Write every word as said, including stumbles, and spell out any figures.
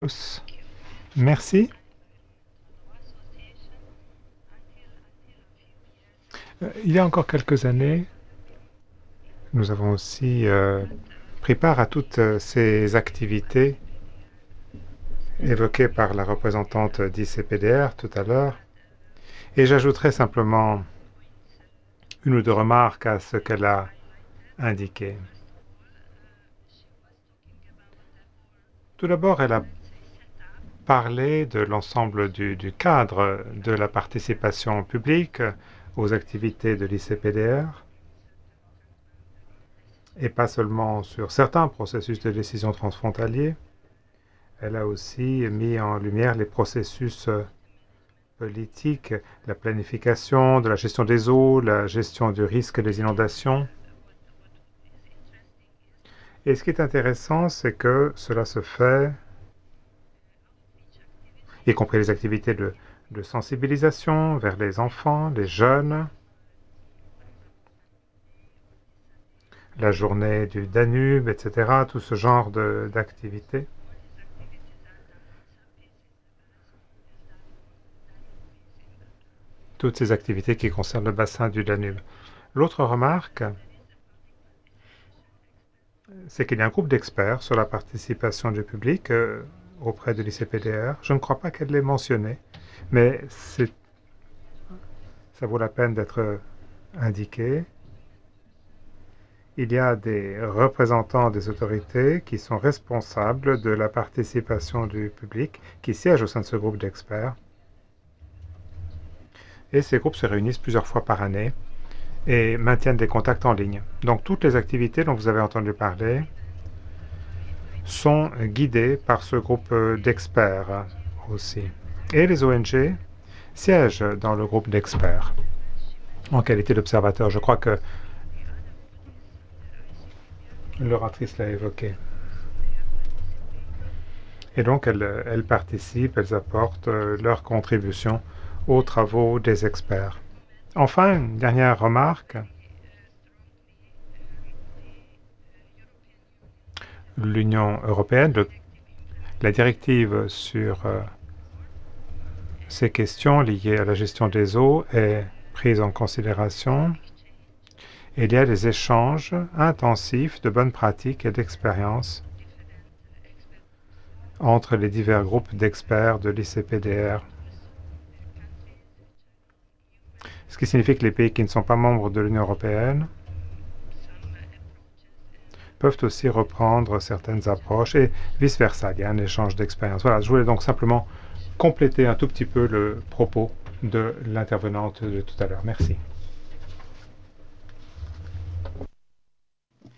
tous. Merci. Euh, Il y a encore quelques années, nous avons aussi euh, pris part à toutes euh, ces activités évoquées par la représentante d'I C P D R tout à l'heure. Et j'ajouterai simplement une ou deux remarques à ce qu'elle a indiqué. Tout d'abord, elle a parlé de l'ensemble du, du cadre de la participation publique aux activités de l'I C P D R, et pas seulement sur certains processus de décision transfrontaliers. Elle a aussi mis en lumière les processus politiques, la planification de la gestion des eaux, la gestion du risque des inondations. Et ce qui est intéressant, c'est que cela se fait, y compris les activités de, de sensibilisation vers les enfants, les jeunes, la journée du Danube, et cetera, tout ce genre d'activités. Toutes ces activités qui concernent le bassin du Danube. L'autre remarque, c'est qu'il y a un groupe d'experts sur la participation du public euh, auprès de l'I C P D R. Je ne crois pas qu'elle l'ait mentionné, mais ça vaut la peine d'être indiqué. Il y a des représentants des autorités qui sont responsables de la participation du public, qui siègent au sein de ce groupe d'experts. Et ces groupes se réunissent plusieurs fois par année et maintiennent des contacts en ligne. Donc toutes les activités dont vous avez entendu parler sont guidées par ce groupe d'experts aussi. Et les O N G siègent dans le groupe d'experts en qualité d'observateur. Je crois que l'oratrice l'a évoqué. Et donc, elles, elles participent, elles apportent euh, leur contribution aux travaux des experts. Enfin, une dernière remarque. L'Union européenne, le, la directive sur euh, ces questions liées à la gestion des eaux est prise en considération. Il y a des échanges intensifs de bonnes pratiques et d'expériences entre les divers groupes d'experts de l'I C P D R. Ce qui signifie que les pays qui ne sont pas membres de l'Union européenne peuvent aussi reprendre certaines approches et vice-versa. Il y a un échange d'expérience. Voilà, je voulais donc simplement compléter un tout petit peu le propos de l'intervenante de tout à l'heure. Merci.